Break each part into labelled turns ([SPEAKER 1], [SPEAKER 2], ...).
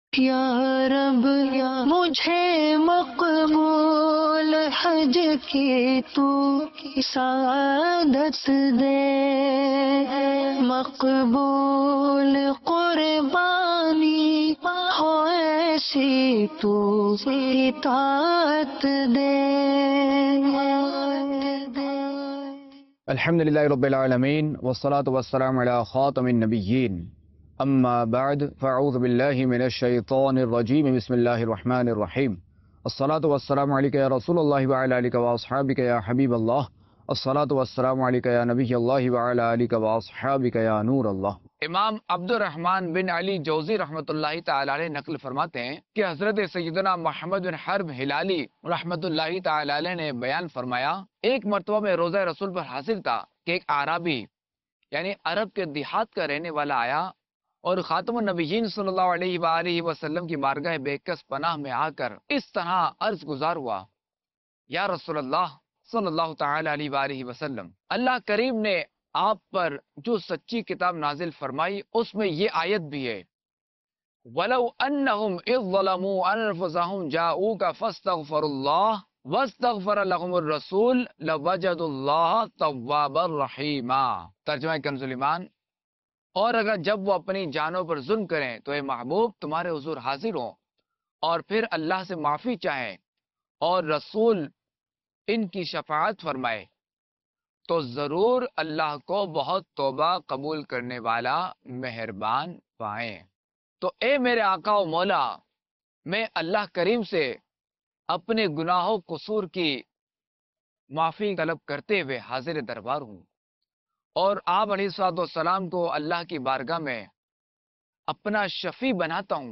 [SPEAKER 1] یا رب مجھے مقبول حج کی تو سعادت دے، مقبول قربانی ہو ایسی تو اطاعت دے۔
[SPEAKER 2] الحمد للہ رب العالمین والصلاة والسلام علی خاتم النبیین، اما بعد فاعوذ باللہ من الشیطان الرجیم، بسم اللہ الرحمن الرحیم۔ الصلاة والسلام علیک یا رسول اللہ وعلی آلک واصحابک یا حبیب اللہ، الصلاة والسلام علیک یا نبی اللہ وعلی آلک واصحابک یا نور اللہ۔ امام عبد الرحمن بن علی جوزی رحمۃ اللہ تعالی علیہ نقل فرماتے ہیں کہ حضرت سیدنا محمد بن حرب ہلالی رحمۃ اللہ تعالی علیہ نے بیان فرمایا، ایک مرتبہ میں روزہ رسول پر حاصل تھا کہ ایک اعرابی یعنی عرب کے دیہات کا رہنے والا آیا اور خاتم النبیین صلی اللہ علیہ وآلہ وسلم کی بارگاہ بیکس پناہ میں آ کر اس طرح عرض گزار ہوا، یا رسول اللہ صلی اللہ تعالی علیہ وآلہ وسلم، اللہ کریم نے آپ پر جو سچی کتاب نازل فرمائی اس میں یہ آیت بھی ہے، وَلَوْ أَنَّهُمْ إِذ ظَلَمُوا أَنفُسَهُمْ جَاءُوكَ فَاسْتَغْفَرُوا اللَّهَ وَاسْتَغْفَرَ لَهُمُ الرَّسُولُ لَوَجَدُوا اللَّهَ تَوَّابًا رَحِيمًا۔ ترجمہ کنز الایمان، اور اگر جب وہ اپنی جانوں پر ظلم کریں تو اے محبوب تمہارے حضور حاضر ہوں اور پھر اللہ سے معافی چاہیں اور رسول ان کی شفاعت فرمائے تو ضرور اللہ کو بہت توبہ قبول کرنے والا مہربان پائیں۔ تو اے میرے آقا و مولا، میں اللہ کریم سے اپنے گناہوں قصور کی معافی طلب کرتے ہوئے حاضر دربار ہوں، اور آپ علیہ الصلوۃ والسلام کو اللہ کی بارگاہ میں اپنا شفیع بناتا ہوں۔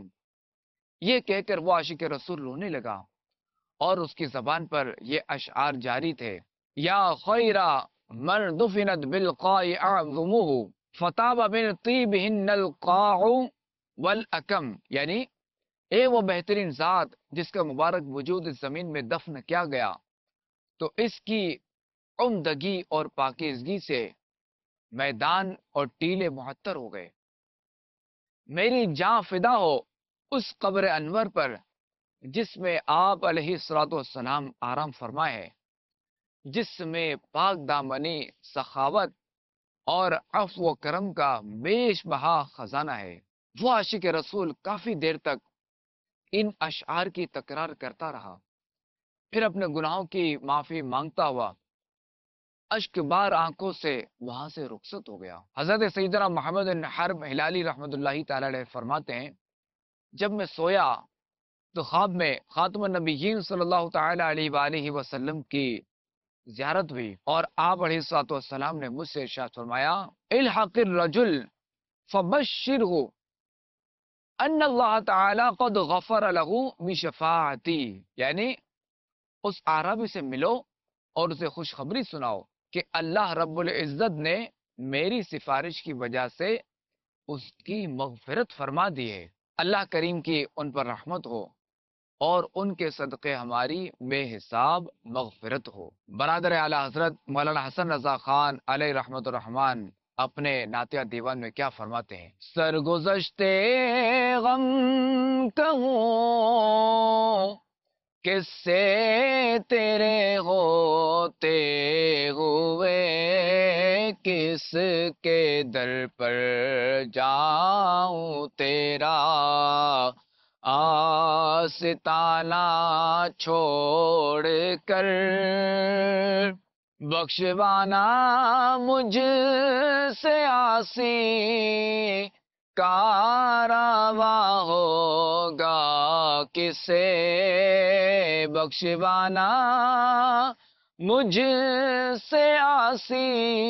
[SPEAKER 2] یہ کہہ کر وہ عاشق رسول رونے لگا اور اس کی زبان پر یہ اشعار جاری تھے، یا خیرہ من دفنت بالقاع اعظمہ فطاب من طیبہن القاع والاکم، یعنی اے وہ بہترین ذات جس کا مبارک وجود اس زمین میں دفن کیا گیا تو اس کی عمدگی اور پاکیزگی سے میدان اور ٹیلے معطر ہو گئے۔ میری جاں فدا ہو اس قبر انور پر جس میں آپ علیہ الصلوۃ والسلام آرام فرمائے ہیں، جس میں پاک دامنی سخاوت اور عفو و کرم کا بیش بہا خزانہ ہے۔ وہ عاشق رسول کافی دیر تک ان اشعار کی تکرار کرتا رہا، پھر اپنے گناہوں کی معافی مانگتا ہوا اشک بار آنکھوں سے وہاں سے رخصت ہو گیا۔ حضرت سیدنا محمد بن حرب ہلالی رحمۃ اللہ تعالی علیہ فرماتے ہیں، جب میں سویا تو خواب میں خاتم النبیین صلی اللہ تعالی علیہ وآلہ وسلم کی زیارت ہوئی، اور آپ علیہ الصلوۃ والسلام نے مجھ سے ارشاد فرمایا، الحق الرجل فبشرہ ان اللہ تعالی قد غفر له بشفاعتی، یعنی اس اعرابی سے ملو اور اسے خوشخبری سناؤ کہ اللہ رب العزت نے میری سفارش کی وجہ سے اس کی مغفرت فرما دی ہے۔ اللہ کریم کی ان پر رحمت ہو اور ان کے صدقے ہماری بے حساب مغفرت ہو۔ برادر اعلیٰ حضرت مولانا حسن رضا خان علیہ رحمت الرحمن اپنے نعتیہ دیوان میں کیا فرماتے ہیں، سرگزشتے غم کہوں کس سے تیرے ہوتے ہوئے، کس کے در پر جاؤں تیرا آستانہ چھوڑ کر، بخشوانا مجھ سے عاصی کارواں ہوگا کسے، بخشوانا مجھ سے عاصی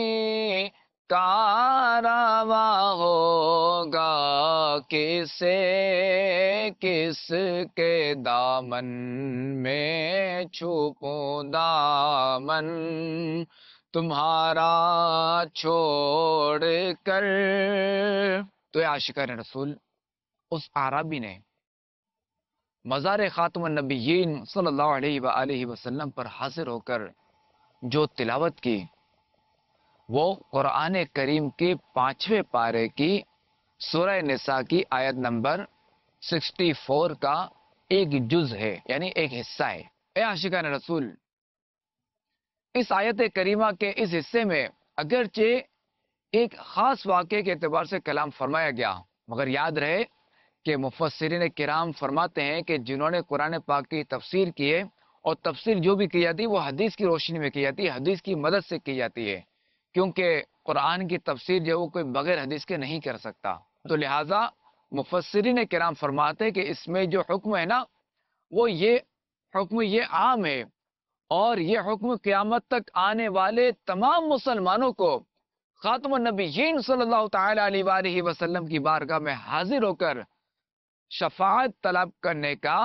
[SPEAKER 2] کارواں ہوگا کسے، کس کے دامن میں چھپوں دامن تمہارا چھوڑ کر۔ تو عاشقان رسول، اس اعرابی نے مزار خاتم النبیین صلی اللہ علیہ وآلہ وسلم پر حاضر ہو کر جو تلاوت کی، وہ قرآن کریم کے 5ویں پارے کی سورہ نساء کی آیت نمبر 64 کا ایک جز ہے، یعنی ایک حصہ ہے۔ اے عاشقان رسول، اس آیت کریمہ کے اس حصے میں اگرچہ ایک خاص واقعے کے اعتبار سے کلام فرمایا گیا، مگر یاد رہے کہ مفسرین کرام فرماتے ہیں کہ جنہوں نے قرآن پاک کی تفسیر کی ہے، اور تفسیر جو بھی کی جاتی ہے وہ حدیث کی روشنی میں کی جاتی ہے، حدیث کی مدد سے کی جاتی ہے، کیونکہ قرآن کی تفسیر جو وہ کوئی بغیر حدیث کے نہیں کر سکتا۔ تو لہٰذا مفسرین کرام فرماتے ہیں کہ اس میں جو حکم ہے نا، وہ یہ حکم یہ عام ہے، اور یہ حکم قیامت تک آنے والے تمام مسلمانوں کو خاتم النبیین صلی اللہ تعالی علیہ وآلہ وسلم کی بارگاہ میں حاضر ہو کر شفاعت طلب کرنے کا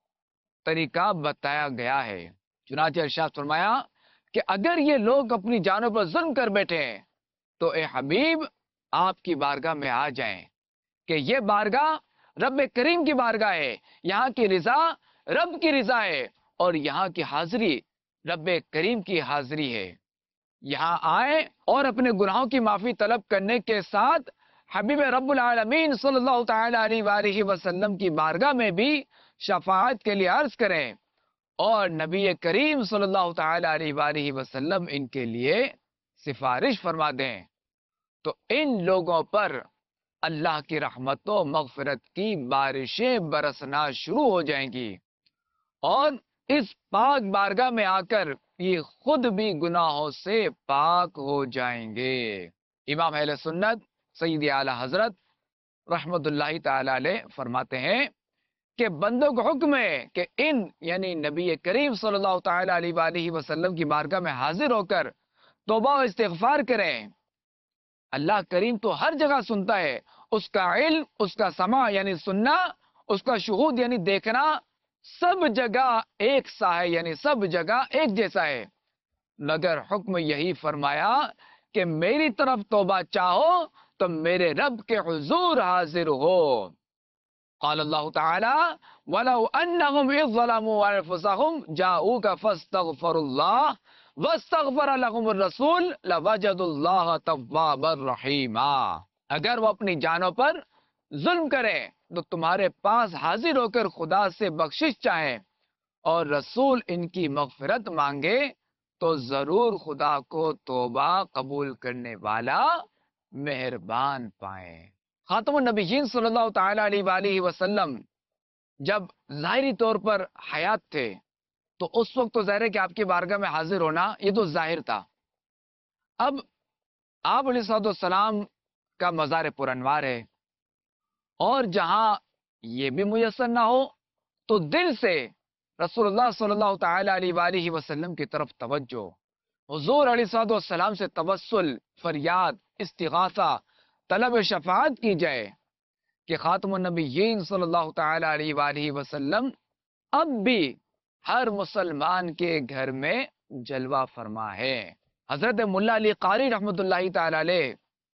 [SPEAKER 2] طریقہ بتایا گیا ہے۔ چنانچہ ارشاد فرمایا کہ اگر یہ لوگ اپنی جانوں پر ظلم کر بیٹھے ہیں تو اے حبیب آپ کی بارگاہ میں آ جائیں، کہ یہ بارگاہ رب کریم کی بارگاہ ہے، یہاں کی رضا رب کی رضا ہے، اور یہاں کی حاضری رب کریم کی حاضری ہے۔ یہاں آئیں اور اپنے گناہوں کی معافی طلب کرنے کے ساتھ حبیب رب العالمین صلی اللہ تعالی علیہ وآلہ وسلم کی بارگاہ میں بھی شفاعت کے لیے عرض کریں، اور نبی کریم صلی اللہ تعالی علیہ وآلہ وسلم ان کے لیے سفارش فرما دیں، تو ان لوگوں پر اللہ کی رحمت و مغفرت کی بارشیں برسنا شروع ہو جائیں گی، اور اس پاک بارگاہ میں آ کر یہ خود بھی گناہوں سے پاک ہو جائیں گے۔ امام اہل سنت سید اعلی حضرت رحمت اللہ تعالی علیہ فرماتے ہیں کہ بندوں کو حکم ہے کہ ان یعنی نبی کریم صلی اللہ تعالی علیہ وآلہ وسلم کی بارگاہ میں حاضر ہو کر توبہ و استغفار کریں۔ اللہ کریم تو ہر جگہ سنتا ہے، اس کا علم، اس کا سماع یعنی سننا، اس کا شہود یعنی دیکھنا سب جگہ ایک سا ہے، یعنی سب جگہ ایک جیسا ہے، مگر حکم یہی فرمایا کہ میری طرف توبہ چاہو تو میرے رب کے حضور حاضر ہو۔ قال اللہ تعالی وَلَوْ أَنَّهُمْ إِذْ ظَلَمُوا أَنفُسَهُمْ جَاءُوكَ فَاسْتَغْفَرُوا اللَّهَ وَاسْتَغْفَرَ لَهُمُ الرَّسُولُ لَوَجَدُوا اللَّهَ تَوَّابًا رَحِيمًا۔ اگر وہ اپنی جانوں پر ظلم کریں تو تمہارے پاس حاضر ہو کر خدا سے بخشش چاہیں اور رسول ان کی مغفرت مانگے تو ضرور خدا کو توبہ قبول کرنے والا مہربان پائیں۔ خاتم النبیین صلی اللہ تعالی علیہ وآلہ وسلم جب ظاہری طور پر حیات تھے تو اس وقت تو ظاہر ہے کہ آپ کی بارگاہ میں حاضر ہونا یہ تو ظاہر تھا۔ اب آپ علیہ السلام کا مزار پر انوار ہے، اور جہاں یہ بھی میسر نہ ہو تو دل سے رسول اللہ صلی اللہ تعالی علیہ وآلہ وسلم کی طرف توجہ، حضور علیہ السلام سے توسل، فریاد، استغاثہ، طلب شفاعت کی جائے کہ خاتم النبیین صلی اللہ تعالی علیہ وآلہ وسلم اب بھی ہر مسلمان کے گھر میں جلوہ فرما ہے۔ حضرت ملا علی قاری رحمت اللہ تعالی علیہ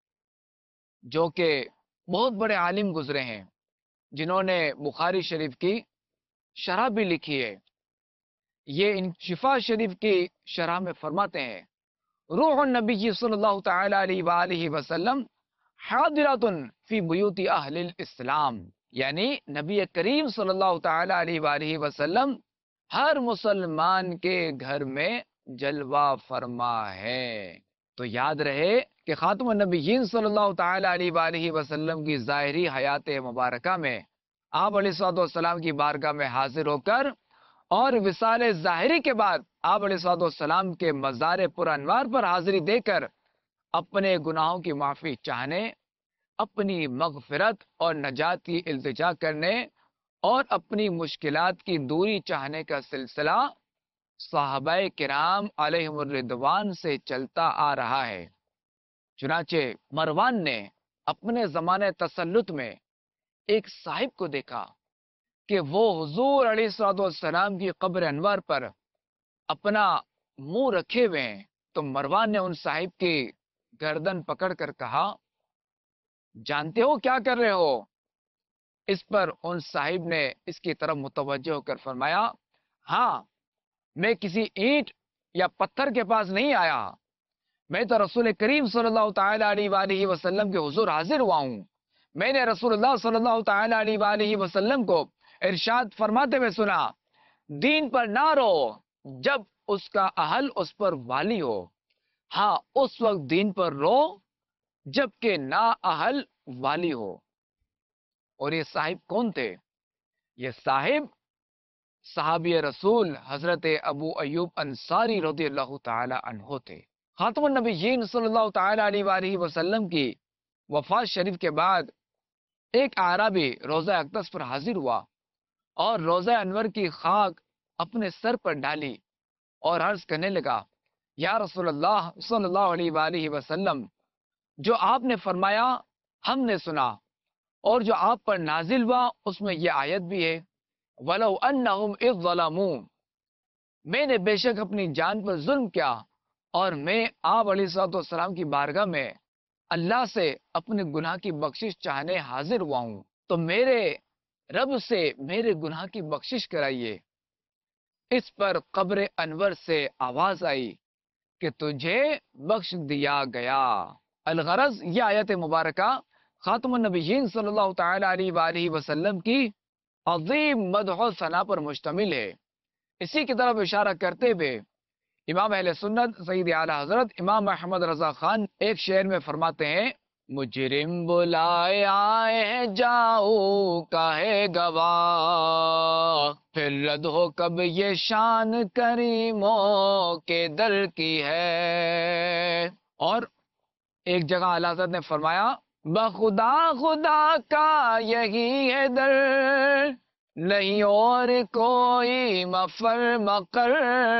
[SPEAKER 2] جو کہ بہت بڑے عالم گزرے ہیں، جنہوں نے بخاری شریف کی شرح بھی لکھی ہے، یہ ان شفا شریف کی شرح میں فرماتے ہیں روح النبی صلی اللہ تعالی علیہ وآلہ وسلم حاضرات فی بیوت اہل الاسلام، یعنی نبی کریم صلی اللہ تعالی علیہ وآلہ وسلم ہر مسلمان کے گھر میں جلوہ فرما ہے۔ تو یاد رہے کہ خاتم النبیین صلی اللہ تعالی علیہ وآلہ وسلم کی ظاہری حیات مبارکہ میں آپ علیہ السلام کی بارگاہ میں حاضر ہو کر اور وصال ظاہری کے بعد آپ علیہ السلام کے مزار پر انوار پر حاضری دے کر اپنے گناہوں کی معافی چاہنے، اپنی مغفرت اور نجات کی التجا کرنے اور اپنی مشکلات کی دوری چاہنے کا سلسلہ صحابہ کرام علیہم الرضوان سے چلتا آ رہا ہے۔ چنانچہ مروان نے اپنے زمانے تسلط میں ایک صاحب کو دیکھا کہ وہ حضور علیہ السلام کی قبر انور پر اپنا منہ رکھے ہوئے ہیں، تو مروان نے ان صاحب کی گردن پکڑ کر کہا جانتے ہو کیا کر رہے ہو؟ اس پر ان صاحب نے اس کی طرف متوجہ ہو کر فرمایا ہاں، میں کسی اینٹ یا پتھر کے پاس نہیں آیا، میں تو رسول کریم صلی اللہ تعالی علیہ وآلہ وسلم کے حضور حاضر ہوا ہوں، میں نے رسول اللہ صلی اللہ تعالی علیہ وآلہ وسلم کو ارشاد فرماتے ہوئے سنا، دین پر نہ رو جب اس کا اہل اس پر والی ہو، ہاں اس وقت دین پر رو جب کہ نا اہل والی ہو۔ اور یہ صاحب کون تھے؟ یہ صاحب صحابی رسول حضرت ابو ایوب انصاری رضی اللہ تعالی عنہ تھے۔ خاتم النبیین صلی اللہ تعالی علیہ وآلہ وسلم کی وفات شریف کے بعد ایک اعرابی روضہ اقدس پر حاضر ہوا اور روضہ انور کی خاک اپنے سر پر ڈالی اور عرض کرنے لگا، یا رسول اللہ صلی اللہ علیہ وآلہ وسلم، جو آپ نے فرمایا ہم نے سنا، اور جو آپ پر نازل ہوا اس میں یہ آیت بھی ہے، وَلَوْ أَنَّهُمْ إِذْ ظَلَمُوا، میں نے بے شک اپنی جان پر ظلم کیا اور میں آپ علیہ الصلوۃ والسلام کی بارگاہ میں اللہ سے اپنے گناہ کی بخشش چاہنے حاضر ہوا ہوں، تو میرے رب سے میرے گناہ کی بخشش کرائیے۔ اس پر قبر انور سے آواز آئی کہ تجھے بخش دیا گیا۔ الغرض یہ آیت مبارکہ خاتم النبیین صلی اللہ تعالی علیہ وآلہ وسلم کی عظیم مدح و ثنا پر مشتمل ہے۔ اسی کی طرف اشارہ کرتے ہوئے امام اہل سنت سید اعلی حضرت امام محمد رضا خان ایک شعر میں فرماتے ہیں، مجرم بلائے آئے ہیں جاؤ کاہے گواہ، پھر رد ہو کب یہ شان کریموں کے در کی ہے۔ اور ایک جگہ اعلی حضرت نے فرمایا، بخدا خدا کا یہی ہے در، نہیں اور کوئی مفر مقر،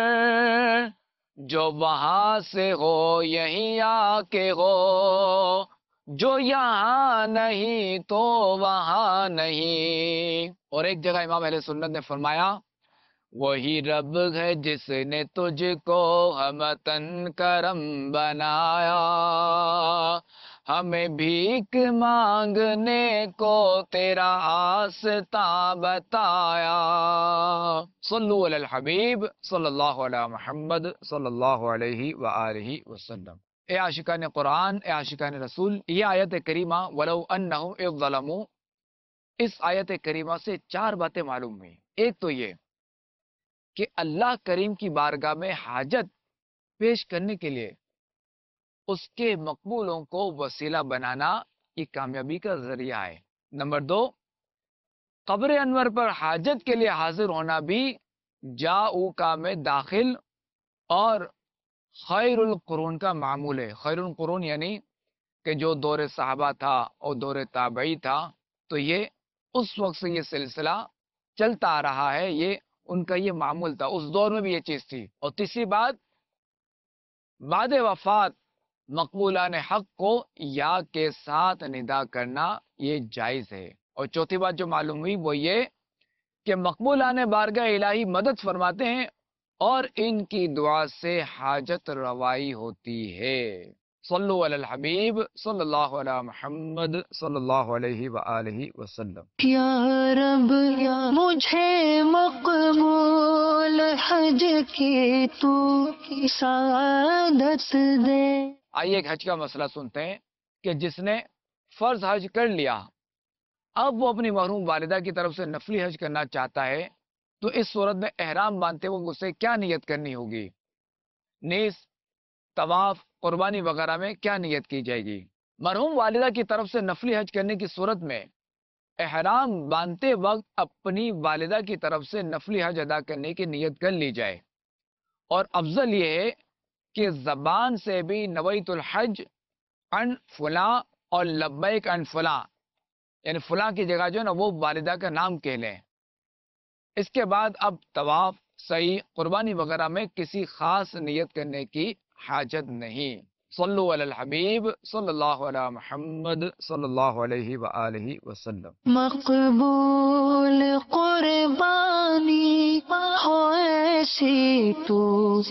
[SPEAKER 2] جو وہاں سے ہو یہیں آ کے ہو، جو یہاں نہیں تو وہاں نہیں۔ اور ایک جگہ امام اہل سنت نے فرمایا، وہی رب ہے جس نے تجھ کو ہمتن کرم بنایا، ہمیں بھیک مانگنے کو تیرا آستاں بتایا۔ صلو علی الحبیب صلی اللہ علی محمد صلی اللہ علیہ وآلہ وسلم۔ اے عاشقان قرآن، اے عاشقان رسول، یہ آیت کریمہ وَلَوْ أَنَّهُمْ إِذْ ظَلَمُوا، اس آیت کریمہ سے چار باتیں معلوم ہوئی۔ ایک تو یہ کہ اللہ کریم کی بارگاہ میں حاجت پیش کرنے کے لیے اس کے مقبولوں کو وسیلہ بنانا یہ کامیابی کا ذریعہ ہے۔ نمبر دو، قبر انور پر حاجت کے لیے حاضر ہونا بھی جاؤ کا میں داخل اور خیر القرون کا معمول ہے۔ خیر القرون یعنی کہ جو دور صحابہ تھا اور دور تابعی تھا، تو یہ اس وقت سے یہ سلسلہ چلتا آ رہا ہے، یہ ان کا یہ معمول تھا، اس دور میں بھی یہ چیز تھی۔ اور تیسری بات، بعد وفات مقبولان حق کو یا کے ساتھ ندا کرنا یہ جائز ہے۔ اور چوتھی بات جو معلوم ہوئی وہ یہ کہ مقبولان بارگاہ الہی مدد فرماتے ہیں اور ان کی دعا سے حاجت روائی ہوتی ہے۔ صلو علی الحبیب صلی اللہ علی محمد صلی اللہ علیہ وآلہ وسلم۔
[SPEAKER 1] یا رب مجھے مقبول حج کی تو سعادت دے۔
[SPEAKER 2] آئیے ایک حج کا مسئلہ سنتے ہیں کہ جس نے فرض حج کر لیا، اب وہ اپنی مرحوم والدہ کی طرف سے نفلی حج کرنا چاہتا ہے، تو اس صورت میں احرام باندھتے وقت اسے کیا نیت کرنی ہوگی؟ نیز طواف، قربانی وغیرہ میں کیا نیت کی جائے گی؟ مرحوم والدہ کی طرف سے نفلی حج کرنے کی صورت میں احرام باندھتے وقت اپنی والدہ کی طرف سے نفلی حج ادا کرنے کی نیت کر لی جائے، اور افضل یہ ہے کہ زبان سے بھی نویت الحج عن فلاں اور لبیک عن فلاں، یعنی فلاں کی جگہ جو ہے نا وہ والدہ کا نام کہہ لیں۔ اس کے بعد اب طواف، سعی، قربانی وغیرہ میں کسی خاص نیت کرنے کی حاجت نہیں۔ صلو علی الحبیب صلی اللہ علی محمد صلی اللہ علیہ وآلہ وسلم۔
[SPEAKER 1] مقبول قربانی ہو ایسی تو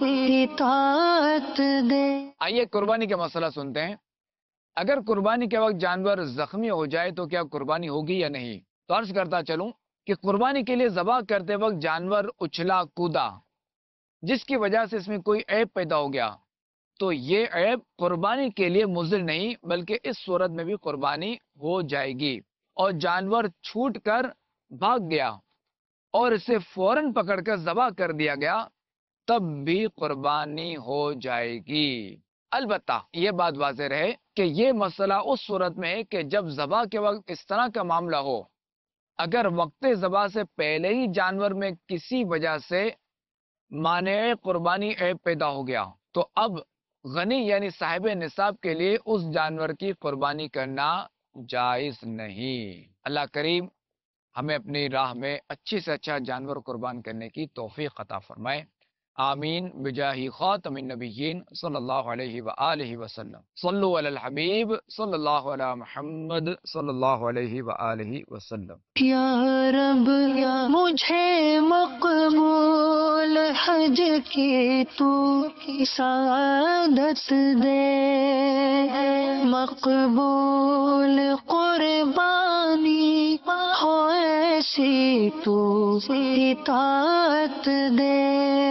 [SPEAKER 1] اطاعت دے۔
[SPEAKER 2] آئیے قربانی کا مسئلہ سنتے ہیں۔ اگر قربانی کے وقت جانور زخمی ہو جائے تو کیا قربانی ہوگی یا نہیں؟ تو عرض کرتا چلوں کہ قربانی کے لیے ذبح کرتے وقت جانور اچھلا کودا، جس کی وجہ سے اس میں کوئی عیب پیدا ہو گیا، تو یہ عیب قربانی کے لیے مضر نہیں، بلکہ اس صورت میں بھی قربانی ہو جائے گی۔ اور جانور چھوٹ کر بھاگ گیا اور اسے فوراً پکڑ کر ذبح کر دیا گیا، تب بھی قربانی ہو جائے گی۔ البتہ یہ بات واضح رہے کہ یہ مسئلہ اس صورت میں ہے کہ جب ذبح کے وقت اس طرح کا معاملہ ہو، اگر وقت ذبح سے پہلے ہی جانور میں کسی وجہ سے مانع قربانی عیب پیدا ہو گیا، تو اب غنی یعنی صاحب نصاب کے لیے اس جانور کی قربانی کرنا جائز نہیں۔ اللہ کریم ہمیں اپنی راہ میں اچھی سے اچھا جانور قربان کرنے کی توفیق عطا فرمائے، آمین بجاہ خاتم النبیین صلی اللہ علیہ وآلہ وسلم۔ صلو علی الحبیب صلی اللہ علی محمد صلی اللہ علیہ وآلہ وسلم۔
[SPEAKER 1] یا رب مجھے مقبول حج کی تو سعادت دے، مقبول قربانی ہو ایسی تو اطاعت دے۔